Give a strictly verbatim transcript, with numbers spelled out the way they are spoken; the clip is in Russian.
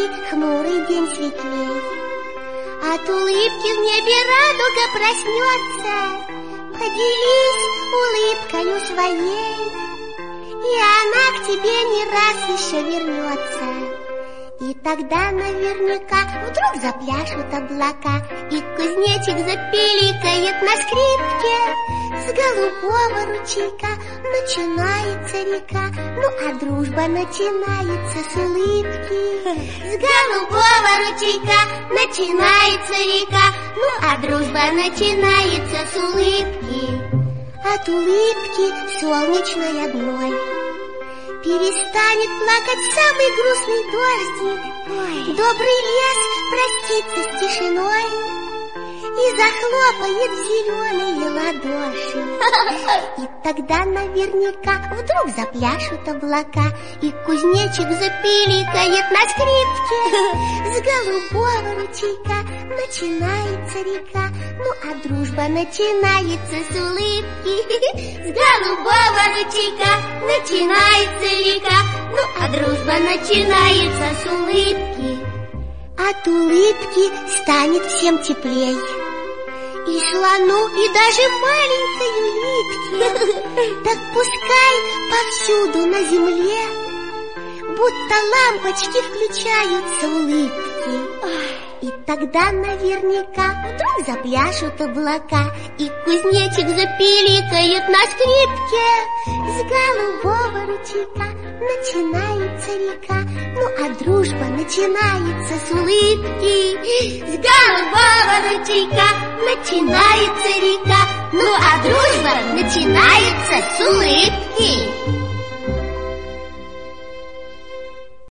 улыбки хмурый день светлей. От улыбки в небе радуга проснется. Поделись улыбкою своей, и она к тебе не раз еще вернется. И тогда наверняка вдруг запляшут облака, и кузнечик запиликает на скрипке. С голубого ручейка начинается река, ну а дружба начинается с улыбки. С голубого ручейка начинается река, ну а дружба начинается с улыбки. От улыбки солнечной одной перестанет плакать самый грустный дождик. Ой. Добрый лес простится с тишиной и захлопает зеленые ладоши. И тогда наверняка вдруг запляшут облака, и кузнечик запиликает на скрипке. С голубого ручейка начинается река, ну а дружба начинается с улыбки. С голубого ручейка начинается река, ну а дружба начинается с улыбки. От улыбки станет всем теплей, и слону, и даже маленькой улитке. Так пускай повсюду на земле будто лампочки включаются улыбки. И тогда наверняка вдруг запляшут облака, и кузнечик запиликает на скрипке. С голубого ручейка начинается река, ну а дружба начинается с улыбки. С голубого ручейка начинается река, ну а дружба начинается с улыбки.